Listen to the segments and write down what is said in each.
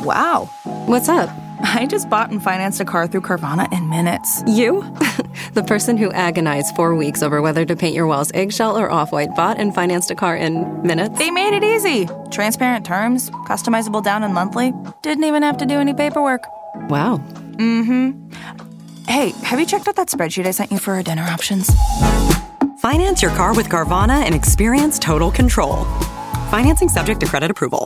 Wow. What's up? I just bought and financed a car through Carvana in minutes. You? The person who agonized 4 weeks over whether to paint your walls eggshell or off-white bought and financed a car in minutes? They made it easy. Transparent terms, customizable down and monthly. Didn't even have to do any paperwork. Wow. Mm-hmm. Hey, have you checked out that spreadsheet I sent you for our dinner options? Finance your car with Carvana and experience total control. Financing subject to credit approval.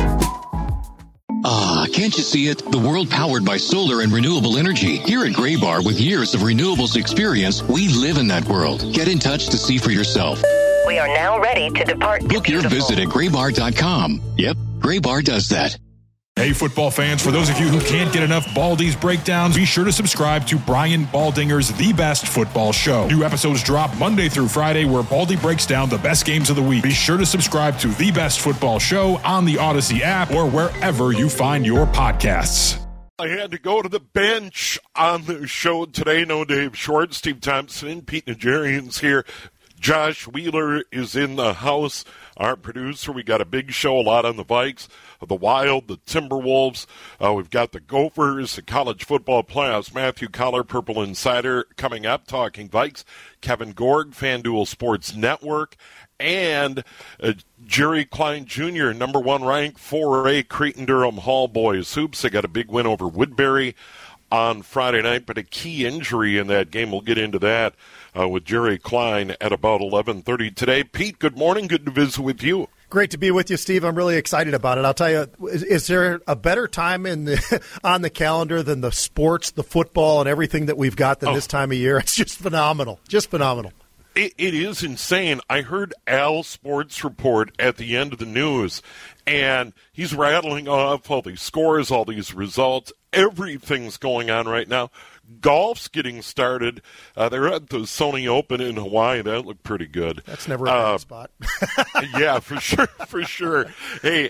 Can't you see it? The world powered by solar and renewable energy. Here at Graybar, with years of renewables experience, we live in that world. Get in touch to see for yourself. We are now ready to depart. Book your visit at graybar.com. Yep, Graybar does that. Hey, football fans, for those of you who can't get enough Baldy's breakdowns, be sure to subscribe to Brian Baldinger's The Best Football Show. New episodes drop Monday through Friday, where Baldy breaks down the best games of the week. Be sure to subscribe to The Best Football Show on the Odyssey app or wherever you find your podcasts. I had to go to the bench on the show today. No Dave Short, Steve Thompson, and Pete Nigerian's here. Josh Wheeler is in the house, our producer. We got a big show, a lot on the Vikes, the Wild, the Timberwolves. We've got the Gophers, the college football playoffs. Matthew Collar, Purple Insider, coming up, talking Vikes. Kevin Gorg, FanDuel Sports Network. And Jerry Klein Jr., number one ranked 4A Creighton-Durham Hall boys hoops. They got a big win over Woodbury on Friday night, but a key injury in that game. We'll get into that with Jerry Klein at about 11:30 today. Pete, good morning. Good to visit with you. Great to be with you, Steve. I'm really excited about it. I'll tell you, is there a better time on the calendar than the sports, the football, and everything that we've got than this time of year? It's just phenomenal. Just phenomenal. It is insane. I heard Al's sports report at the end of the news, and he's rattling off all these scores, all these results. Everything's going on right now. Golf's getting started. They're at the Sony Open in Hawaii. That looked pretty good. That's never a bad spot. Yeah, for sure. Hey,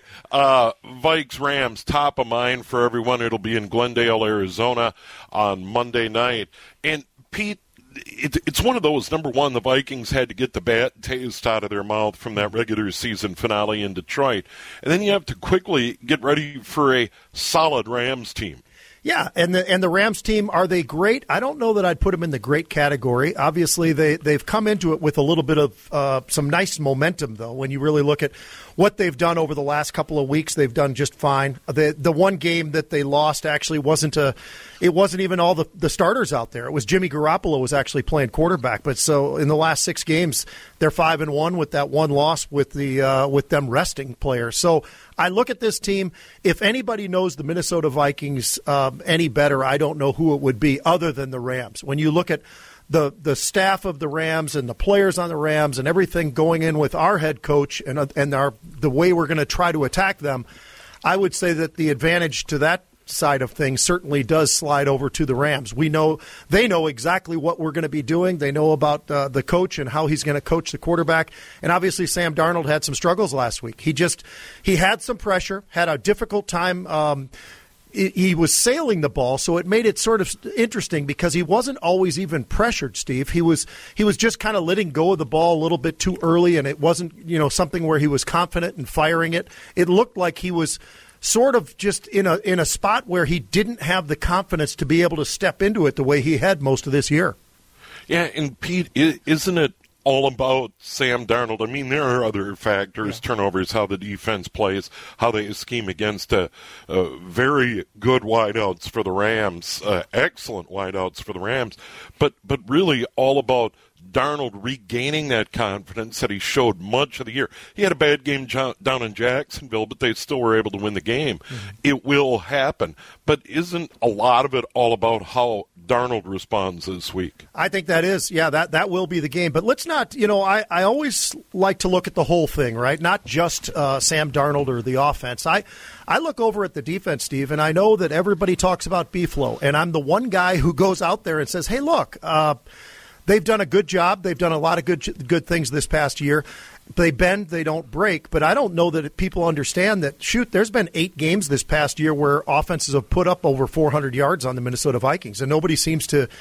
Vikes Rams, top of mind for everyone. It'll be in Glendale, Arizona on Monday night. And Pete, it's one of those. Number one, the Vikings had to get the bad taste out of their mouth from that regular season finale in Detroit. And then you have to quickly get ready for a solid Rams team. Yeah, and the Rams team, are they great? I don't know that I'd put them in the great category. Obviously, they've come into it with a little bit of some nice momentum, though. When you really look at what they've done over the last couple of weeks, they've done just fine. The one game that they lost actually wasn't even all the starters out there. It was Jimmy Garoppolo was actually playing quarterback. But so in the last 6 games, they're 5-1 with that one loss with them resting players. So I look at this team. If anybody knows the Minnesota Vikings any better, I don't know who it would be other than the Rams. When you look at the staff of the Rams and the players on the Rams and everything going in with our head coach and the way we're going to try to attack them, I would say that the advantage to that side of things certainly does slide over to the Rams. They know exactly what we're going to be doing. They know about the coach and how he's going to coach the quarterback. And obviously Sam Darnold had some struggles last week. He had some pressure, had a difficult time. He was sailing the ball, so it made it sort of interesting because he wasn't always even pressured, Steve. He was just kind of letting go of the ball a little bit too early, and it wasn't something where he was confident in firing it. It looked like he was sort of just in a spot where he didn't have the confidence to be able to step into it the way he had most of this year. Yeah, and Pete, isn't it all about Sam Darnold? I mean, there are other factors, turnovers, how the defense plays, how they scheme against very good wideouts for the Rams, excellent wideouts for the Rams, but really all about Darnold regaining that confidence that he showed much of the year. He had a bad game down in Jacksonville, but they still were able to win the game. Mm-hmm. It will happen. But isn't a lot of it all about how Darnold responds this week? I think that is. Yeah, that will be the game. But let's not, I always like to look at the whole thing, right? Not just Sam Darnold or the offense. I look over at the defense, Steve, and I know that everybody talks about B-Flow, and I'm the one guy who goes out there and says, hey, look, they've done a good job. They've done a lot of good things this past year. They bend, they don't break. But I don't know that people understand that, there's been 8 games this past year where offenses have put up over 400 yards on the Minnesota Vikings, and nobody seems to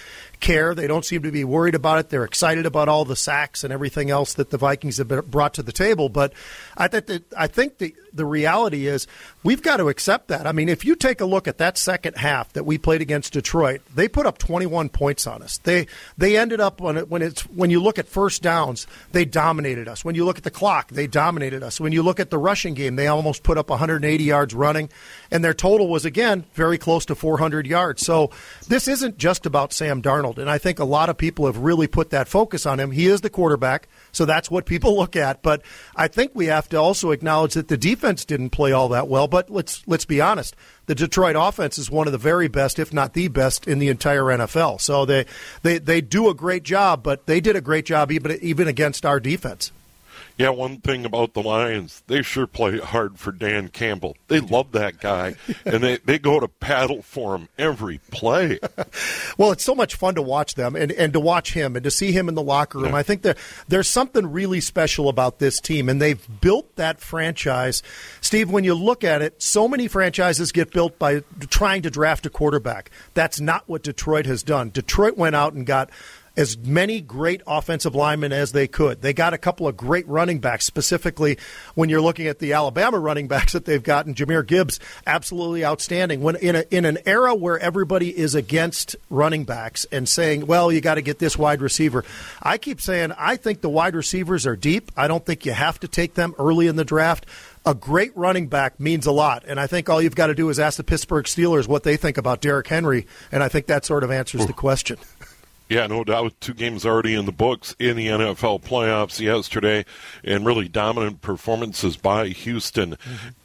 care. They don't seem to be worried about it. They're excited about all the sacks and everything else that the Vikings have brought to the table. But I think the reality is we've got to accept that. I mean, if you take a look at that second half that we played against Detroit, they put up 21 points on us. They ended up when you look at first downs, they dominated us. When you look at the clock, they dominated us. When you look at the rushing game, they almost put up 180 yards running, and their total was, again, very close to 400 yards. So this isn't just about Sam Darnold, and I think a lot of people have really put that focus on him. He is the quarterback, so that's what people look at. But I think we have to also acknowledge that the defense didn't play all that well. But let's be honest, the Detroit offense is one of the very best, if not the best, in the entire NFL. So they do a great job, but they did a great job even against our defense. Yeah, one thing about the Lions, they sure play hard for Dan Campbell. They love that guy, and they go to paddle for him every play. Well, it's so much fun to watch them and to watch him and to see him in the locker room. Yeah. I think there's something really special about this team, and they've built that franchise. Steve, when you look at it, so many franchises get built by trying to draft a quarterback. That's not what Detroit has done. Detroit went out and got as many great offensive linemen as they could. They got a couple of great running backs, specifically when you're looking at the Alabama running backs that they've gotten. Jahmyr Gibbs, absolutely outstanding. When in an era where everybody is against running backs and saying, well, you got to get this wide receiver, I keep saying I think the wide receivers are deep. I don't think you have to take them early in the draft. A great running back means a lot, and I think all you've got to do is ask the Pittsburgh Steelers what they think about Derrick Henry, and I think that sort of answers the question. Yeah, no doubt. 2 games already in the books in the NFL playoffs yesterday, and really dominant performances by Houston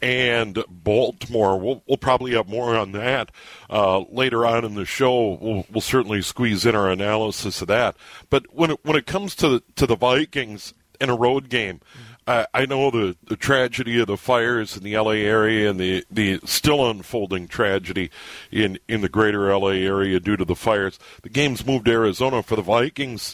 and Baltimore. We'll probably have more on that later on in the show. We'll certainly squeeze in our analysis of that. But when it comes to the Vikings in a road game, I know the tragedy of the fires in the L.A. area and the still unfolding tragedy in the greater L.A. area due to the fires. The game's moved to Arizona for the Vikings.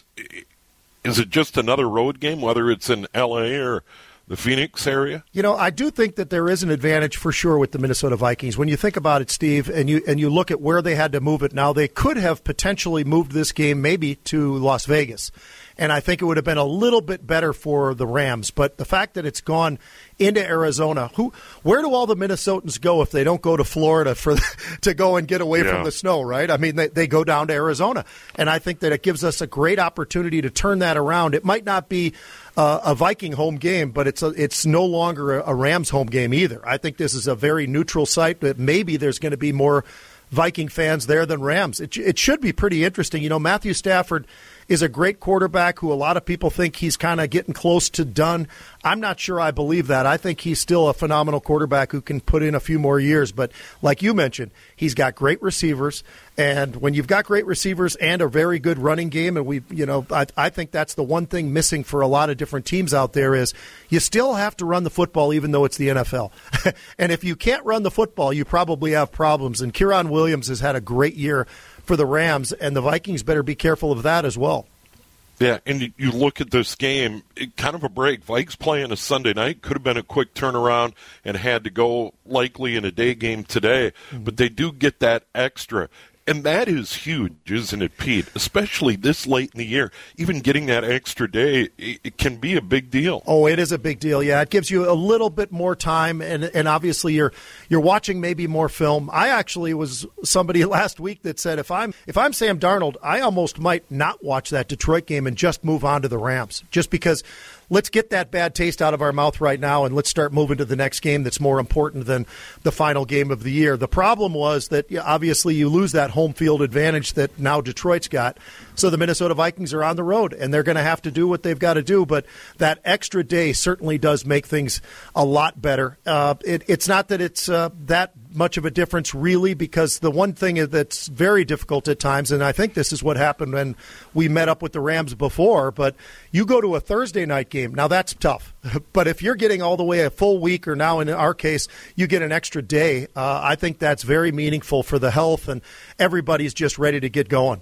Is it just another road game, whether it's in L.A. or the Phoenix area? You know, I do think that there is an advantage for sure with the Minnesota Vikings. When you think about it, Steve, and you look at where they had to move it now, they could have potentially moved this game maybe to Las Vegas. And I think it would have been a little bit better for the Rams. But the fact that it's gone into Arizona, where do all the Minnesotans go if they don't go to Florida to go and get away from the snow, right? I mean, they go down to Arizona. And I think that it gives us a great opportunity to turn that around. It might not be a Viking home game, but it's no longer a Rams home game either. I think this is a very neutral site, but maybe there's going to be more Viking fans there than Rams. It should be pretty interesting. You know, Matthew Stafford is a great quarterback who a lot of people think he's kind of getting close to done. I'm not sure I believe that. I think he's still a phenomenal quarterback who can put in a few more years. But like you mentioned, he's got great receivers. And when you've got great receivers and a very good running game, and I think that's the one thing missing for a lot of different teams out there is you still have to run the football even though it's the NFL. And if you can't run the football, you probably have problems. And Kieran Williams has had a great year for the Rams, and the Vikings better be careful of that as well. Yeah, and you look at this game, kind of a break. Vikes playing a Sunday night, could have been a quick turnaround and had to go likely in a day game today, but they do get that extra. And that is huge, isn't it, Pete? Especially this late in the year. Even getting that extra day, it can be a big deal. Oh, it is a big deal, yeah. It gives you a little bit more time, and obviously you're watching maybe more film. I actually was somebody last week that said if I'm Sam Darnold, I almost might not watch that Detroit game and just move on to the Rams, just because let's get that bad taste out of our mouth right now and let's start moving to the next game that's more important than the final game of the year. The problem was that obviously you lose that home field advantage that now Detroit's got. So the Minnesota Vikings are on the road, and they're going to have to do what they've got to do. But that extra day certainly does make things a lot better. It's not that it's that much of a difference, really, because the one thing that's very difficult at times, and I think this is what happened when we met up with the Rams before, but you go to a Thursday night game. Now, that's tough. But if you're getting all the way a full week, or now in our case, you get an extra day, I think that's very meaningful for the health, and everybody's just ready to get going.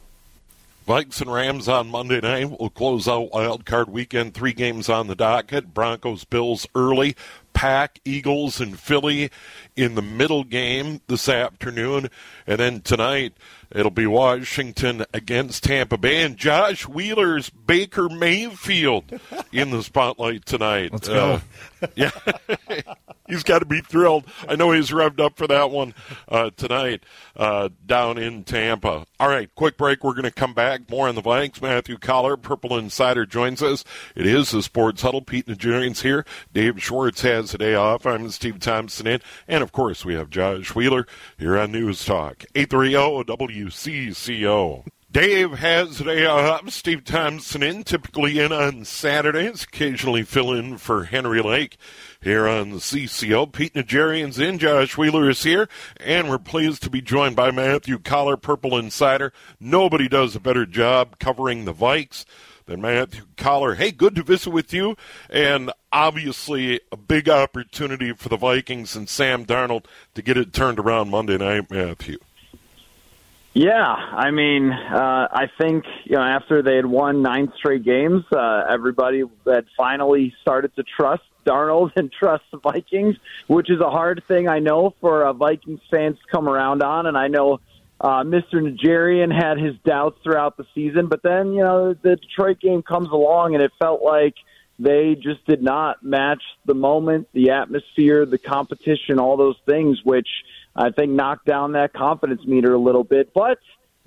Vikes and Rams on Monday night will close out Wild Card Weekend. 3 games on the docket. Broncos, Bills early. Pack, Eagles, and Philly in the middle game this afternoon. And then tonight, it'll be Washington against Tampa Bay. And Josh Wheeler's Baker Mayfield in the spotlight tonight. Let's go. Yeah, he's got to be thrilled. I know he's revved up for that one tonight down in Tampa. All right, quick break. We're going to come back. More on the Vikings. Matthew Coller, Purple Insider, joins us. It is the Sports Huddle. Pete Najarian's here. Dave Schwartz has a day off. I'm Steve Thompson in. And, of course, we have Josh Wheeler here on News Talk. 830-WCCO. Dave has a day off. Steve Thompson in, typically in on Saturdays, occasionally fill in for Henry Lake here on the CCO. Pete Najarian's in, Josh Wheeler is here, and we're pleased to be joined by Matthew Coller, Purple Insider. Nobody does a better job covering the Vikes than Matthew Coller. Hey, good to visit with you, and obviously a big opportunity for the Vikings and Sam Darnold to get it turned around Monday night, Matthew. Yeah, I mean, I think after they had won 9 straight games, everybody had finally started to trust Darnold and trust the Vikings, which is a hard thing, I know, for Vikings fans to come around on. And I know Mr. Najarian had his doubts throughout the season, but then the Detroit game comes along, and it felt like they just did not match the moment, the atmosphere, the competition, all those things, which I think knocked down that confidence meter a little bit. But,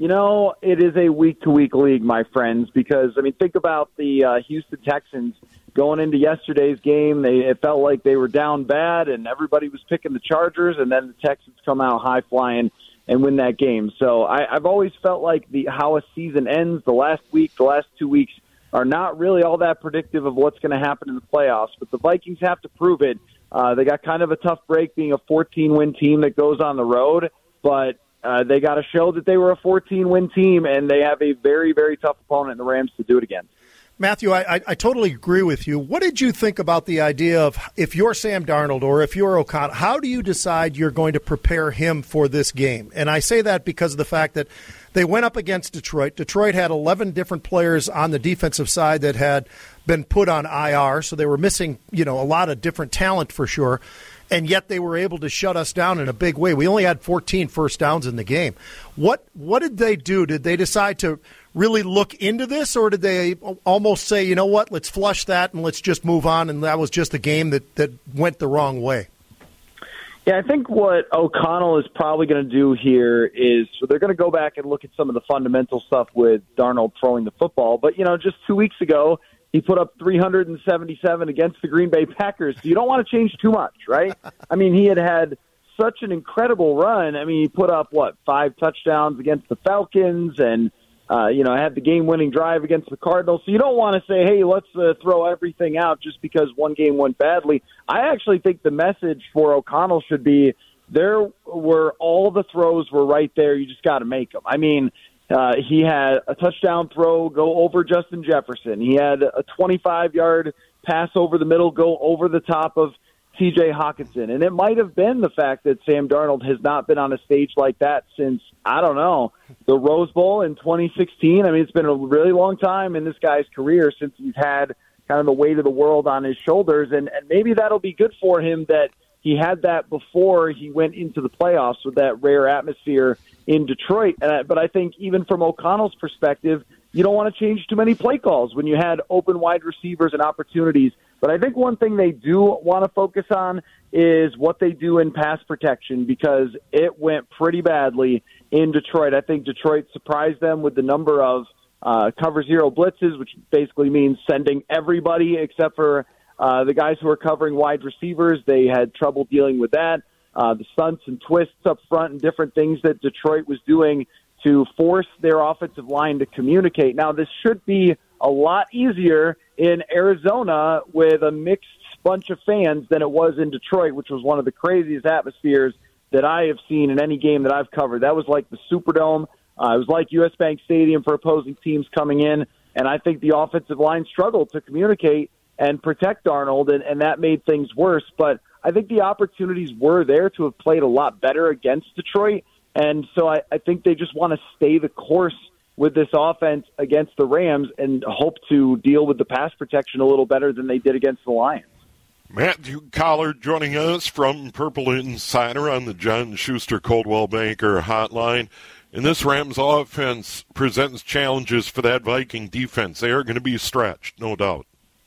it is a week-to-week league, my friends, because, think about the Houston Texans going into yesterday's game. It felt like they were down bad, and everybody was picking the Chargers, and then the Texans come out high-flying and win that game. So I've always felt like how a season ends, the last week, the last 2 weeks, are not really all that predictive of what's going to happen in the playoffs. But the Vikings have to prove it. They got kind of a tough break being a 14-win team that goes on the road, but they got to show that they were a 14-win team, and they have a very, very tough opponent in the Rams to do it against. Matthew, I totally agree with you. What did you think about the idea of if you're Sam Darnold or if you're O'Connell, how do you decide you're going to prepare him for this game? And I say that because of the fact that they went up against Detroit. Detroit had 11 different players on the defensive side that had been put on IR, so they were missing, a lot of different talent for sure. And yet they were able to shut us down in a big way. We only had 14 first downs in the game. What did they do? Did they decide to really look into this, or did they almost say, you know what, let's flush that and let's just move on, and that was just a game that went the wrong way? Yeah, I think what O'Connell is probably going to do here is they're going to go back and look at some of the fundamental stuff with Darnold throwing the football. But, just 2 weeks ago, he put up 377 against the Green Bay Packers. So you don't want to change too much, right? He had such an incredible run. He put up, 5 touchdowns against the Falcons and, had the game-winning drive against the Cardinals. So you don't want to say, hey, let's throw everything out just because one game went badly. I actually think the message for O'Connell should be all the throws were right there. You just got to make them. He had a touchdown throw go over Justin Jefferson. He had a 25-yard pass over the middle go over the top of T.J. Hawkinson. And it might have been the fact that Sam Darnold has not been on a stage like that since, the Rose Bowl in 2016. It's been a really long time in this guy's career since he's had kind of the weight of the world on his shoulders. And maybe that'll be good for him that he had that before he went into the playoffs with that rare atmosphere in Detroit. But I think even from O'Connell's perspective, you don't want to change too many play calls when you had open wide receivers and opportunities. But I think one thing they do want to focus on is what they do in pass protection, because it went pretty badly in Detroit. I think Detroit surprised them with the number of cover zero blitzes, which basically means sending everybody except for the guys who are covering wide receivers. They had trouble dealing with that. The stunts and twists up front and different things that Detroit was doing to force their offensive line to communicate. Now, this should be a lot easier in Arizona with a mixed bunch of fans than it was in Detroit, which was one of the craziest atmospheres that I have seen in any game that I've covered. That was like the Superdome. It was like US Bank Stadium for opposing teams coming in, and I think the offensive line struggled to communicate and protect Darnold, and that made things worse. But I think the opportunities were there to have played a lot better against Detroit, and so I think they just want to stay the course with this offense against the Rams and hope to deal with the pass protection a little better than they did against the Lions. Matthew Collard joining us from Purple Insider on the John Schuster Coldwell Banker hotline. And this Rams offense presents challenges for that Viking defense. They are going to be stretched, no doubt.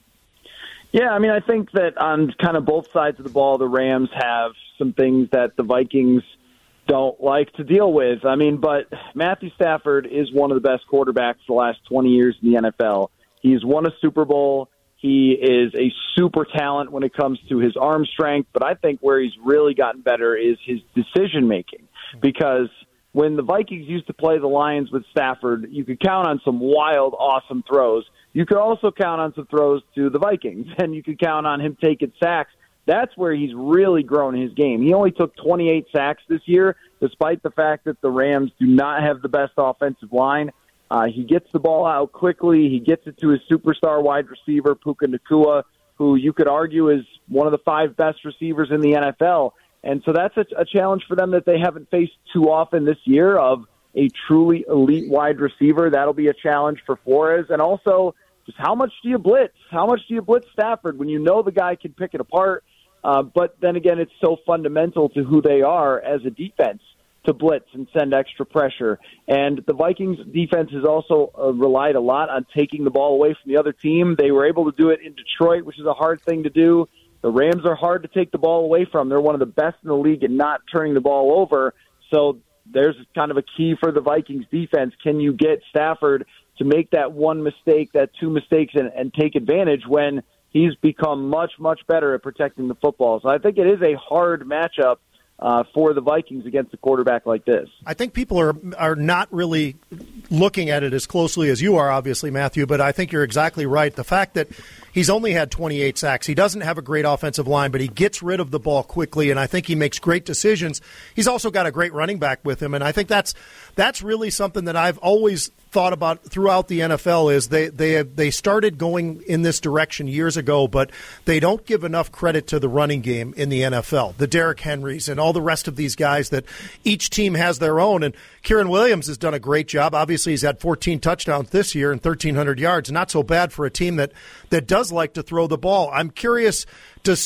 Yeah, I mean, I think that on kind of both sides of the ball, the Rams have some things that the Vikings don't like to deal with. I mean, but Matthew Stafford is one of the best quarterbacks the last 20 years in the NFL. He's won a Super Bowl. He is a super talent when it comes to his arm strength, but I think where he's really gotten better is his decision-making. Because when the Vikings used to play the Lions with Stafford, you could count on some wild, awesome throws. You could also count on some throws to the Vikings, and you could count on him taking sacks. That's where he's really grown his game. He only took 28 sacks this year, despite the fact that the Rams do not have the best offensive line. He gets the ball out quickly. He gets it to his superstar wide receiver, Puka Nacua, who you could argue is one of the 5 best receivers in the NFL. And so that's a challenge for them that they haven't faced too often this year, of a truly elite wide receiver. That'll be a challenge for Flores. And also, just how much do you blitz? How much do you blitz Stafford when you know the guy can pick it apart? But then again, it's so fundamental to who they are as a defense to blitz and send extra pressure. And the Vikings defense has also relied a lot on taking the ball away from the other team. They were able to do it in Detroit, which is a hard thing to do. The Rams are hard to take the ball away from. They're one of the best in the league at not turning the ball over. So there's kind of a key for the Vikings defense. Can you get Stafford to make that one mistake, that 2 mistakes, and take advantage when he's become much, much better at protecting the football? So I think it is a hard matchup for the Vikings against a quarterback like this. I think people are not really looking at it as closely as you are, obviously, Matthew, but I think you're exactly right. The fact that he's only had 28 sacks, he doesn't have a great offensive line, but he gets rid of the ball quickly, and I think he makes great decisions. He's also got a great running back with him, and I think that's really something that I've always thought about throughout the NFL is they started going in this direction years ago, but they don't give enough credit to the running game in the NFL. The Derrick Henrys and all the rest of these guys that each team has their own. And Kieran Williams has done a great job. Obviously, he's had 14 touchdowns this year and 1,300 yards. Not so bad for a team that does like to throw the ball. I'm curious, does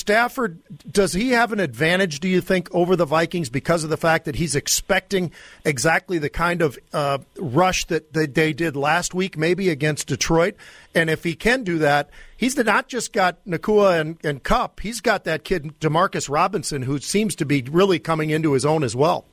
he have an advantage, do you think, over the Vikings because of the fact that he's expecting exactly the kind of rush that they did last week, maybe against Detroit? And if he can do that, he's not just got Nacua and Kupp. He's got that kid, Demarcus Robinson, who seems to be really coming into his own as well.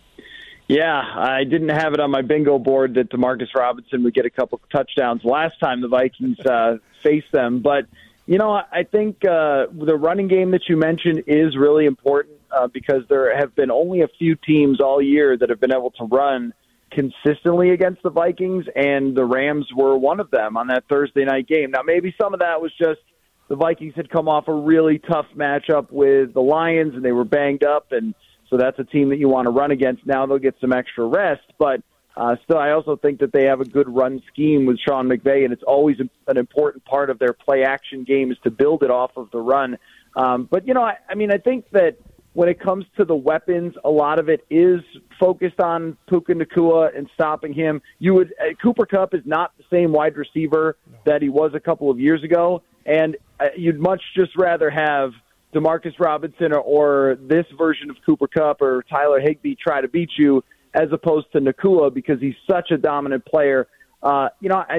Yeah, I didn't have it on my bingo board that Demarcus Robinson would get a couple of touchdowns last time the Vikings faced them. But, you know, I think the running game that you mentioned is really important because there have been only a few teams all year that have been able to run consistently against the Vikings, and the Rams were one of them on that Thursday night game. Now, maybe some of that was just the Vikings had come off a really tough matchup with the Lions, and they were banged up, and so that's a team that you want to run against. Now they'll get some extra rest, but still, I also think that they have a good run scheme with Sean McVay, and it's always an important part of their play-action game is to build it off of the run. But, you know, I mean, I think that when it comes to the weapons, a lot of it is focused on Puka Nacua and stopping him. Cooper Kupp is not the same wide receiver that he was a couple of years ago, and you'd much just rather have Demarcus Robinson or this version of Cooper Kupp or Tyler Higbee try to beat you as opposed to Nacua because he's such a dominant player. I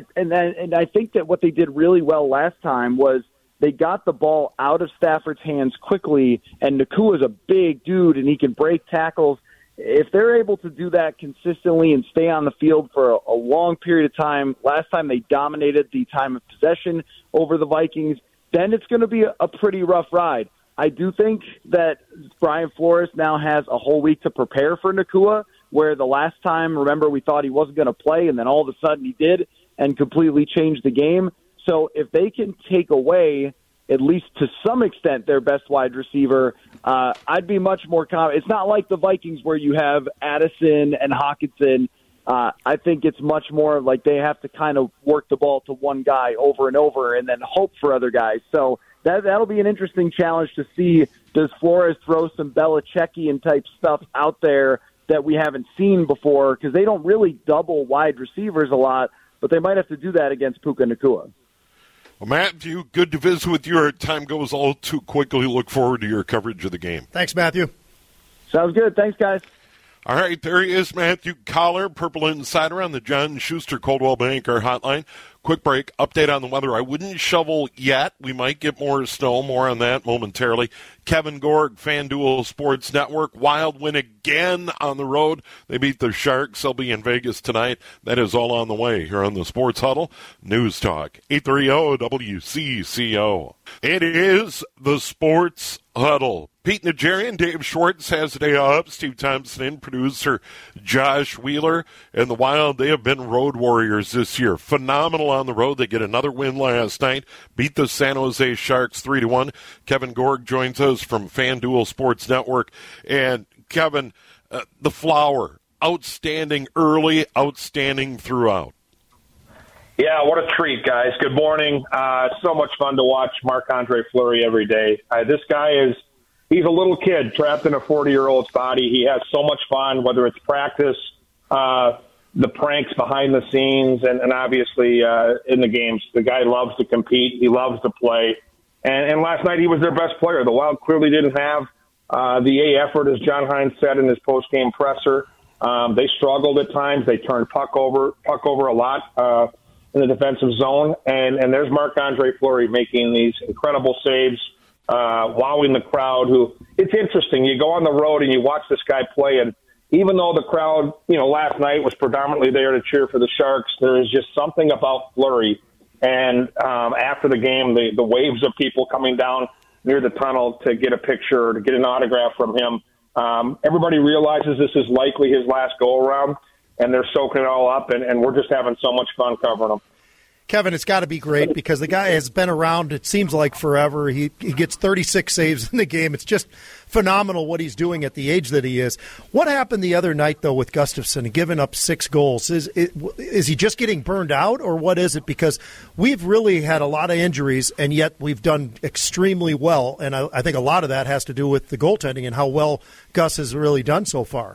think that what they did really well last time was they got the ball out of Stafford's hands quickly, and Nakua's a big dude, and he can break tackles. If they're able to do that consistently and stay on the field for a long period of time, last time they dominated the time of possession over the Vikings, then it's going to be a pretty rough ride. I do think that Brian Flores now has a whole week to prepare for Nacua, where the last time, remember, we thought he wasn't going to play, and then all of a sudden he did and completely changed the game. So if they can take away, at least to some extent, their best wide receiver, I'd be much more confident. It's not like the Vikings where you have Addison and Hockenson. I think it's much more like they have to kind of work the ball to one guy over and over and then hope for other guys. So that'll be an interesting challenge to see. Does Flores throw some Belichickian type stuff out there that we haven't seen before? Because they don't really double wide receivers a lot, but they might have to do that against Puka Nacua. Well, Matthew, good to visit with you. Our time goes all too quickly. Look forward to your coverage of the game. Thanks, Matthew. Sounds good. Thanks, guys. All right, there he is, Matthew Coller, Purple Insider on the John Schuster Coldwell Banker Hotline. Quick break, update on the weather. I wouldn't shovel yet. We might get more snow, more on that momentarily. Kevin Gorg, FanDuel Sports Network. Wild win again on the road. They beat the Sharks. They'll be in Vegas tonight. That is all on the way here on the Sports Huddle. News Talk, 830 WCCO. It is the Sports Huddle. Pete Najarian, Dave Schwartz has the day off. Steve Thompson in, producer Josh Wheeler. And the Wild, they have been road warriors this year. Phenomenal on the road. They get another win last night. Beat the San Jose Sharks 3-1. Kevin Gorg joins us from FanDuel Sports Network. And Kevin, the Flower, outstanding early, outstanding throughout. Yeah, what a treat, guys. Good morning. So much fun to watch Marc-Andre Fleury every day. This guy he's a little kid trapped in a 40-year-old's body. He has so much fun, whether it's practice, the pranks behind the scenes, and obviously in the games. The guy loves to compete. He loves to play. And last night he was their best player. The Wild clearly didn't have the A effort, as John Hines said in his post-game presser. They struggled at times. They turned puck over a lot in the defensive zone. And there's Marc-Andre Fleury making these incredible saves, wowing the crowd. It's interesting. You go on the road and you watch this guy play, and even though the crowd, last night was predominantly there to cheer for the Sharks, there is just something about Fleury. And after the game, the waves of people coming down near the tunnel to get a picture or to get an autograph from him, everybody realizes this is likely his last go-around, and they're soaking it all up, and we're just having so much fun covering him. Kevin, it's got to be great because the guy has been around, it seems like, forever. He gets 36 saves in the game. It's just phenomenal what he's doing at the age that he is. What happened the other night, though, with Gustafsson giving up 6 goals? Is he just getting burned out, or what is it? Because we've really had a lot of injuries, and yet we've done extremely well, and I think a lot of that has to do with the goaltending and how well Gus has really done so far.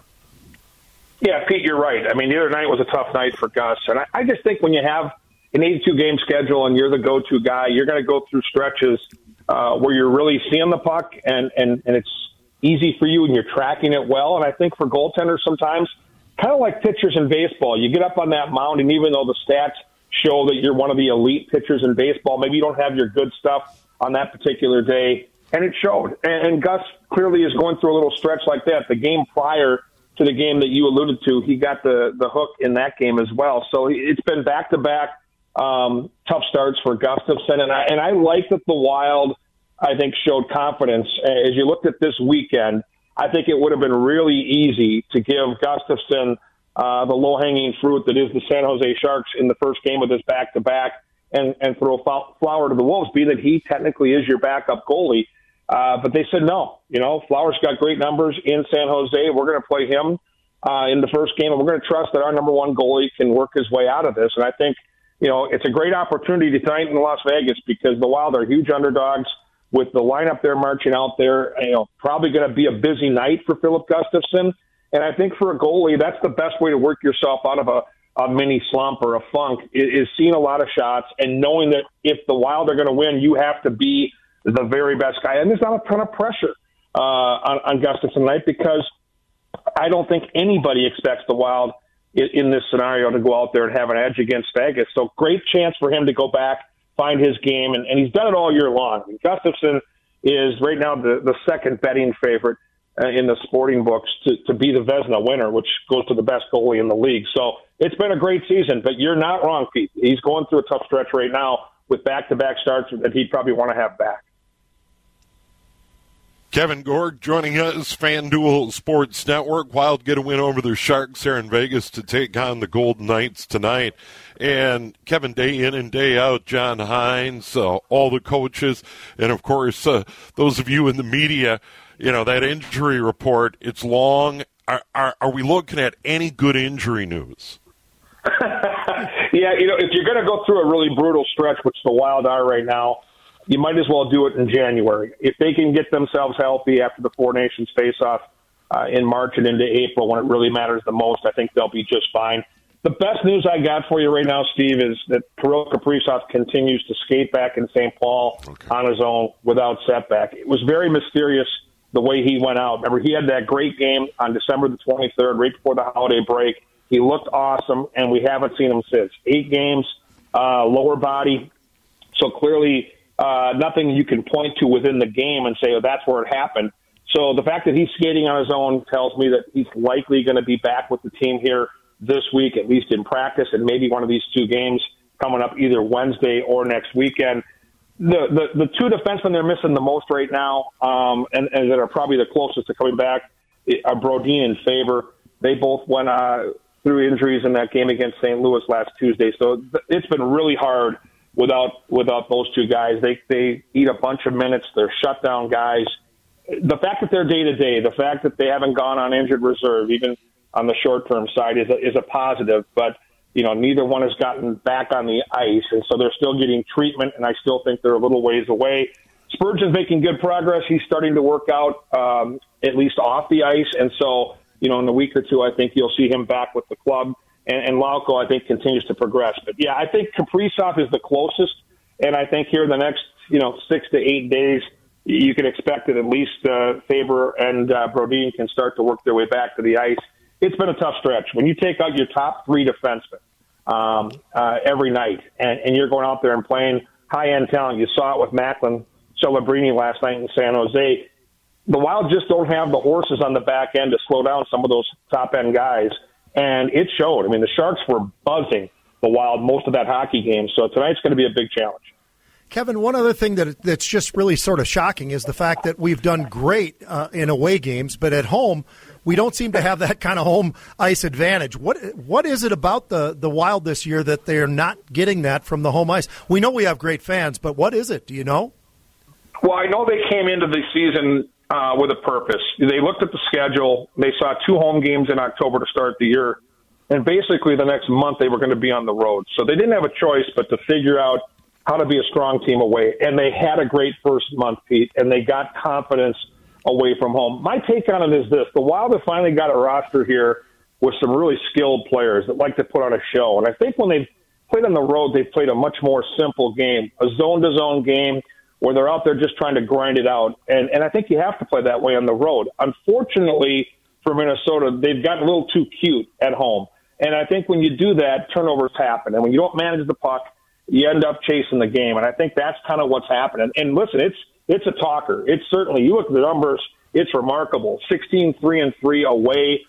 Yeah, Pete, you're right. I mean, the other night was a tough night for Gus, and I just think when you have an 82-game schedule and you're the go-to guy, you're going to go through stretches where you're really seeing the puck and it's easy for you and you're tracking it well. And I think for goaltenders sometimes, kind of like pitchers in baseball, you get up on that mound, and even though the stats show that you're one of the elite pitchers in baseball, maybe you don't have your good stuff on that particular day, and it showed. And Gus clearly is going through a little stretch like that. The game prior to the game that you alluded to, he got the hook in that game as well. So it's been back-to-back tough starts for Gustafsson, and I like that the Wild, I think, showed confidence. As you looked at this weekend, I think it would have been really easy to give Gustafsson the low-hanging fruit that is the San Jose Sharks in the first game of this back-to-back and throw Flower to the Wolves, being that he technically is your backup goalie. But they said no. Flower's got great numbers in San Jose. We're going to play him in the first game, and we're going to trust that our number one goalie can work his way out of this. And I think it's a great opportunity tonight in Las Vegas because the Wild are huge underdogs with the lineup they're marching out there. Probably going to be a busy night for Philip Gustafsson. And I think for a goalie, that's the best way to work yourself out of a mini slump or a funk is seeing a lot of shots and knowing that if the Wild are going to win, you have to be the very best guy. And there's not a ton of pressure on Gustafsson tonight because I don't think anybody expects the Wild in this scenario to go out there and have an edge against Vegas. So great chance for him to go back, find his game, and he's done it all year long. I mean, Gustafsson is right now the second betting favorite in the sporting books to be the Vezina winner, which goes to the best goalie in the league. So it's been a great season, but you're not wrong, Pete. He's going through a tough stretch right now with back-to-back starts that he'd probably want to have back. Kevin Gorg joining us, FanDuel Sports Network. Wild get a win over the Sharks here in Vegas to take on the Golden Knights tonight. And Kevin, day in and day out, John Hines, all the coaches, and of course, those of you in the media, that injury report, it's long. Are we looking at any good injury news? Yeah, if you're going to go through a really brutal stretch, which the Wild are right now, you might as well do it in January. If they can get themselves healthy after the Four Nations face-off in March and into April when it really matters the most, I think they'll be just fine. The best news I got for you right now, Steve, is that Kirill Kaprizov continues to skate back in St. Paul on his own without setback. It was very mysterious the way he went out. Remember, he had that great game on December the 23rd, right before the holiday break. He looked awesome, and we haven't seen him since. 8 games, lower body. So clearly nothing you can point to within the game and say, oh, that's where it happened. So the fact that he's skating on his own tells me that he's likely going to be back with the team here this week, at least in practice, and maybe one of these 2 games coming up either Wednesday or next weekend. The 2 defensemen they're missing the most right now, and that are probably the closest to coming back, are Brodin and Faber. They both went through injuries in that game against St. Louis last Tuesday, so it's been really hard without those 2 guys. They eat a bunch of minutes. They're shutdown guys. The fact that they're day-to-day, the fact that they haven't gone on injured reserve, even on the short-term side, is a positive. But, neither one has gotten back on the ice, and so they're still getting treatment, and I still think they're a little ways away. Spurgeon's making good progress. He's starting to work out, at least off the ice, and so, in a week or 2, I think you'll see him back with the club. And Lauko, I think, continues to progress. But, yeah, I think Kaprizov is the closest, and I think here in the next, 6 to 8 days, you can expect that at least Faber and Brodin can start to work their way back to the ice. It's been a tough stretch. When you take out your top 3 defensemen every night, and you're going out there and playing high-end talent, you saw it with Macklin Celebrini last night in San Jose. The Wild just don't have the horses on the back end to slow down some of those top-end guys, and it showed. I mean, the Sharks were buzzing the Wild most of that hockey game, so tonight's going to be a big challenge. Kevin, one other thing that's just really sort of shocking is the fact that we've done great in away games, but at home we don't seem to have that kind of home ice advantage. What is it about the Wild this year that they're not getting that from the home ice? We know we have great fans, but what is it? Do you know? Well, I know they came into the season with a purpose. They looked at the schedule. They saw 2 home games in October to start the year, and basically the next month they were going to be on the road. So they didn't have a choice but to figure out how to be a strong team away. And they had a great first month, Pete, and they got confidence away from home. My take on it is this. The Wild have finally got a roster here with some really skilled players that like to put on a show. And I think when they've played on the road, they've played a much more simple game, a zone-to-zone game where they're out there just trying to grind it out. And I think you have to play that way on the road. Unfortunately for Minnesota, they've gotten a little too cute at home. And I think when you do that, turnovers happen. And when you don't manage the puck, you end up chasing the game, and I think that's kind of what's happening. And listen, it's a talker. It's certainly, you look at the numbers, it's remarkable. 16-3-3 away,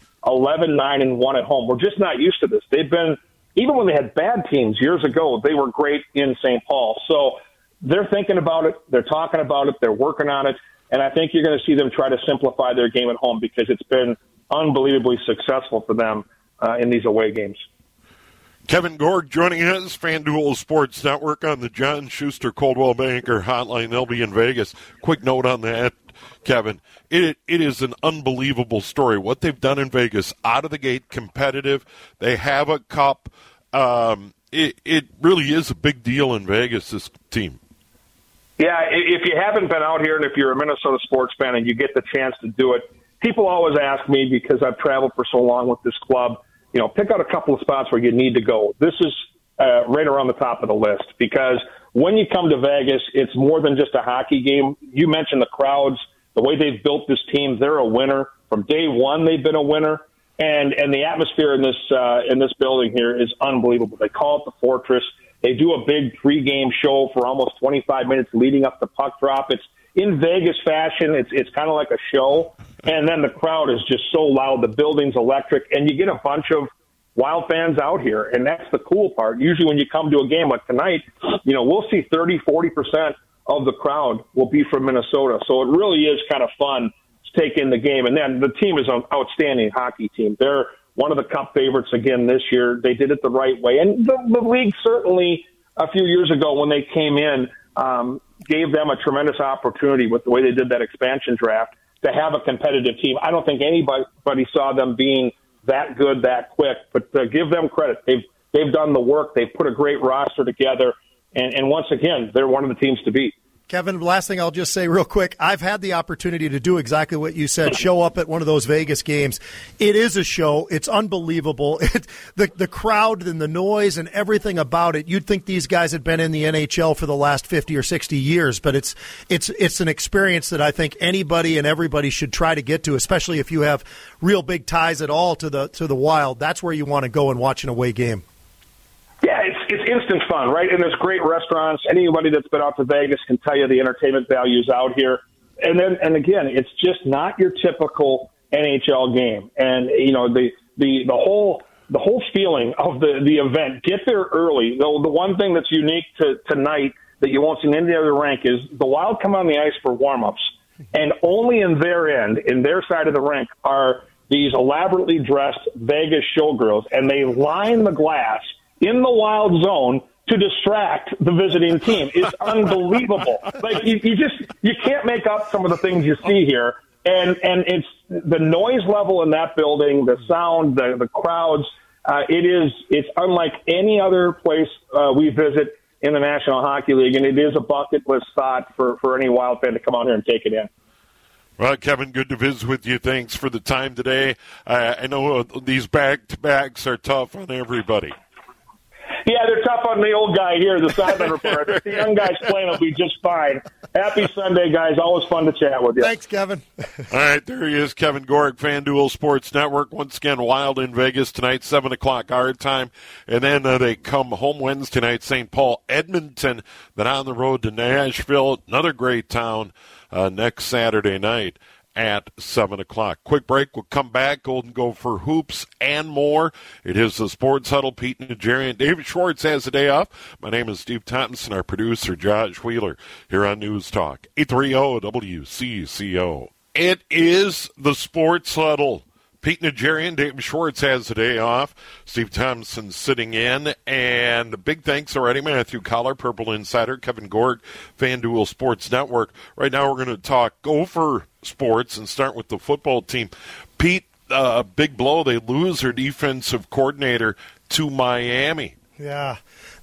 11-9-1 at home. We're just not used to this. They've been, even when they had bad teams years ago, they were great in St. Paul. So they're thinking about it, they're talking about it, they're working on it, and I think you're going to see them try to simplify their game at home because it's been unbelievably successful for them in these away games. Kevin Gord joining us, FanDuel Sports Network on the John Schuster Coldwell Banker Hotline. They'll be in Vegas. Quick note on that, Kevin. It is an unbelievable story. What they've done in Vegas, out of the gate, competitive. They have a cup. It really is a big deal in Vegas, this team. Yeah, if you haven't been out here and if you're a Minnesota sports fan and you get the chance to do it, people always ask me, because I've traveled for so long with this club, pick out a couple of spots where you need to go. This is right around the top of the list because when you come to Vegas, it's more than just a hockey game. You mentioned the crowds, the way they've built this team. They're a winner. From day one, they've been a winner. And the atmosphere in this building here is unbelievable. They call it the Fortress. They do a big pregame show for almost 25 minutes leading up to puck drop. It's in Vegas fashion. It's kind of like a show. And then the crowd is just so loud. The building's electric. And you get a bunch of Wild fans out here. And that's the cool part. Usually when you come to a game like tonight, we'll see 30, 40% of the crowd will be from Minnesota. So it really is kind of fun to take in the game. And then the team is an outstanding hockey team. They're one of the cup favorites again this year. They did it the right way. And the league certainly a few years ago when they came in gave them a tremendous opportunity with the way they did that expansion draft to have a competitive team. I don't think anybody saw them being that good that quick, but give them credit. They've done the work. They've put a great roster together. And once again, they're one of the teams to beat. Kevin, last thing I'll just say real quick. I've had the opportunity to do exactly what you said, show up at one of those Vegas games. It is a show. It's unbelievable. The crowd and the noise and everything about it, you'd think these guys had been in the NHL for the last 50 or 60 years, but it's an experience that I think anybody and everybody should try to get to, especially if you have real big ties at all to the Wild. That's where you want to go and watch an away game. Yeah, it's instant fun, right? And there's great restaurants. Anybody that's been out to Vegas can tell you the entertainment value's out here. And again, it's just not your typical NHL game. And the whole feeling of the event. Get there early. The one thing that's unique to tonight that you won't see in any other rink is the Wild come on the ice for warm-ups, and only in their end, in their side of the rink, are these elaborately dressed Vegas showgirls, and they line the glass in the Wild zone to distract the visiting team. It's unbelievable. Like you can't make up some of the things you see here. And it's the noise level in that building, the sound, the crowds. It's unlike any other place we visit in the National Hockey League, and it is a bucket list thought for any Wild fan to come out here and take it in. Well, Kevin, good to visit with you. Thanks for the time today. I know these back-to-backs are tough on everybody. Yeah, they're tough on the old guy here, the sideline reporter. The young guys playing will be just fine. Happy Sunday, guys. Always fun to chat with you. Thanks, Kevin. All right, there he is, Kevin Gorick, FanDuel Sports Network. Once again, Wild in Vegas tonight, 7 o'clock our time. And then they come home Wednesday night, St. Paul, Edmonton, then on the road to Nashville, another great town, next Saturday night at 7 o'clock. Quick break. We'll come back. Golden Gopher hoops and more. It is the Sports Huddle. Pete Najarian. David Schwartz has a day off. My name is Steve Thompson. Our producer, Josh Wheeler, here on News Talk 830 WCCO. It is the Sports Huddle. Pete Najarian, David Schwartz has a day off. Steve Thompson sitting in. And big thanks already, Matthew Collar, Purple Insider, Kevin Gorick, FanDuel Sports Network. Right now we're going to talk Gopher sports and start with the football team. Pete, big blow. They lose their defensive coordinator to Miami. Yeah,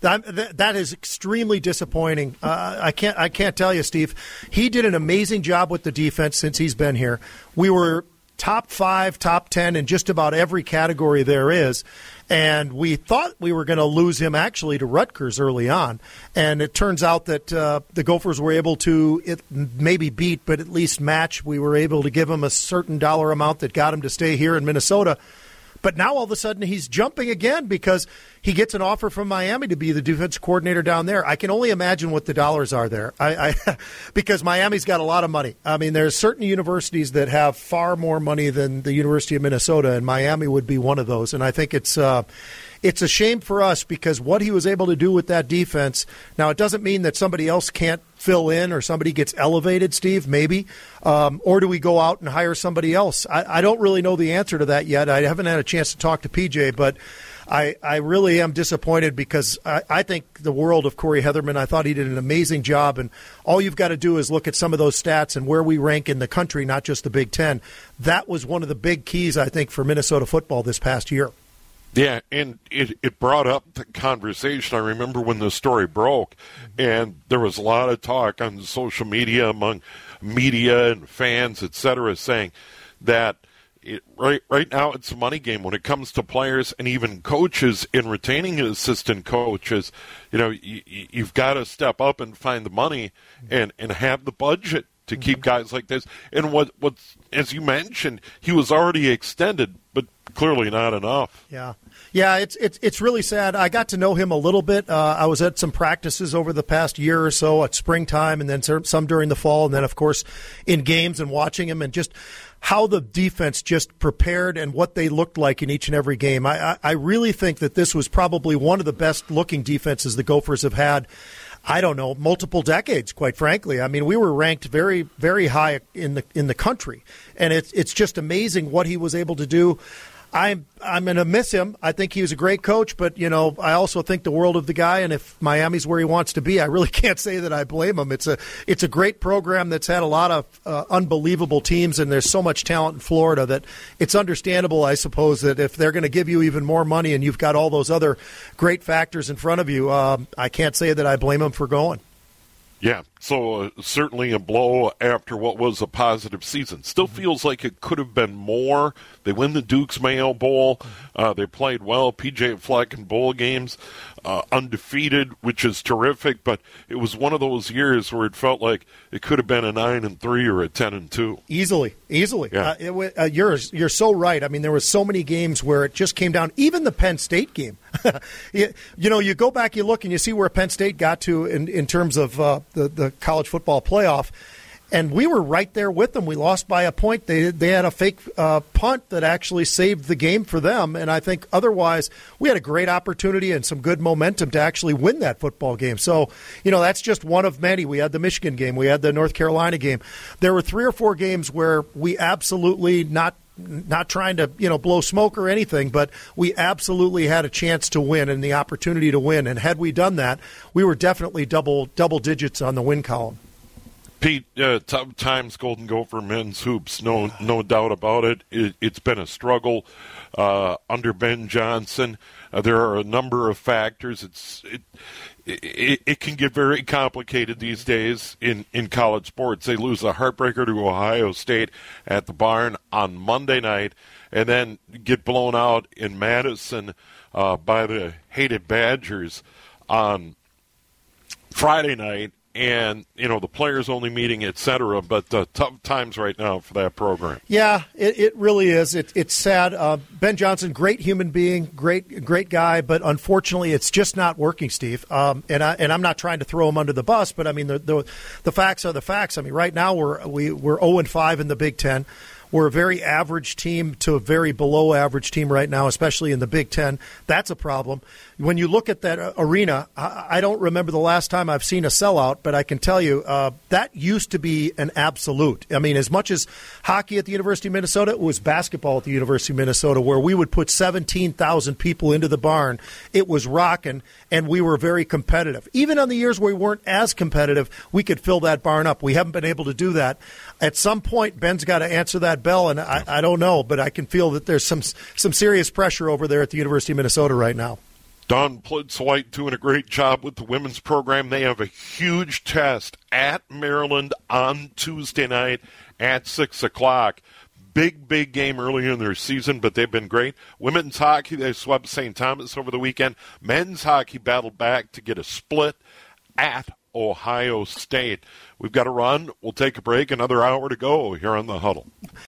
that is extremely disappointing. I can't tell you, Steve. He did an amazing job with the defense since he's been here. We were top 5, top 10 in just about every category there is. And we thought we were going to lose him actually to Rutgers early on. And it turns out that the Gophers were able to maybe beat, but at least match. We were able to give him a certain dollar amount that got him to stay here in Minnesota. But now all of a sudden he's jumping again because he gets an offer from Miami to be the defense coordinator down there. I can only imagine what the dollars are there because Miami's got a lot of money. I mean, there's certain universities that have far more money than the University of Minnesota, and Miami would be one of those. And I think it's a shame for us because what he was able to do with that defense, now it doesn't mean that somebody else can't fill in or somebody gets elevated, Steve, maybe, or do we go out and hire somebody else? I don't really know the answer to that yet. I haven't had a chance to talk to PJ, but I really am disappointed because I think the world of Corey Heatherman. I thought he did an amazing job, and all you've got to do is look at some of those stats and where we rank in the country, not just the Big Ten. That was one of the big keys, I think, for Minnesota football this past year. Yeah, and it brought up the conversation. I remember when the story broke, and there was a lot of talk on social media among media and fans, et cetera, saying that right now it's a money game when it comes to players and even coaches in retaining assistant coaches. You know, you've got to step up and find the money and have the budget to keep guys like this. And what as you mentioned, he was already extended, but clearly not enough. Yeah, it's really sad. I got to know him a little bit. I was at some practices over the past year or so at springtime, and then some during the fall, and then of course in games and watching him, and just how the defense just prepared and what they looked like in each and every game. I really think that this was probably one of the best looking defenses the Gophers have had. I don't know, multiple decades, quite frankly. I mean, we were ranked very, very high in the country, and it's just amazing what he was able to do. I'm going to miss him. I think he was a great coach, but, you know, I also think the world of the guy, and if Miami's where he wants to be, I really can't say that I blame him. It's a great program that's had a lot of unbelievable teams, and there's so much talent in Florida that it's understandable, I suppose, that if they're going to give you even more money and you've got all those other great factors in front of you, I can't say that I blame him for going. Yeah, so certainly a blow after what was a positive season. Still feels like it could have been more. They win the Duke's Mayo Bowl. They played well. PJ Fleck in bowl games, undefeated, which is terrific. But it was one of those years where it felt like it could have been a 9-3 or a 10-2. Easily. Yeah. You're so right. I mean, there were so many games where it just came down. Even the Penn State game. You go back, you look, and you see where Penn State got to in terms of the college football playoff, and we were right there with them. We lost by a point. They had a fake punt that actually saved the game for them, and I think otherwise we had a great opportunity and some good momentum to actually win that football game. So, that's just one of many. We had the Michigan game. We had the North Carolina game. There were 3 or 4 games where we absolutely not trying to blow smoke or anything, but we absolutely had a chance to win and the opportunity to win. And had we done that, we were definitely double digits on the win column. Pete, tough times Golden Gopher men's hoops, no doubt about it. It's been a struggle under Ben Johnson. There are a number of factors. It can get very complicated these days in college sports. They lose a heartbreaker to Ohio State at the Barn on Monday night and then get blown out in Madison by the hated Badgers on Friday night. And, the players only meeting, et cetera, but tough times right now for that program. Yeah, it really is. It's sad. Ben Johnson, great human being, great guy, but unfortunately it's just not working, Steve. And I'm not trying to throw him under the bus, but I mean the facts are the facts. I mean, right now we're 0-5 in the Big Ten. We're a very average team to a very below average team right now, especially in the Big Ten. That's a problem. When you look at that arena, I don't remember the last time I've seen a sellout, but I can tell you that used to be an absolute. I mean, as much as hockey at the University of Minnesota, it was basketball at the University of Minnesota, where we would put 17,000 people into the barn. It was rocking, and we were very competitive. Even on the years where we weren't as competitive, we could fill that barn up. We haven't been able to do that. At some point, Ben's got to answer that bell, and I don't know, but I can feel that there's some serious pressure over there at the University of Minnesota right now. Don Plitz-White doing a great job with the women's program. They have a huge test at Maryland on Tuesday night at 6 o'clock. Big game early in their season, but they've been great. Women's hockey, they swept St. Thomas over the weekend. Men's hockey battled back to get a split at Ohio State. We've got to run. We'll take a break. Another hour to go here on The Huddle.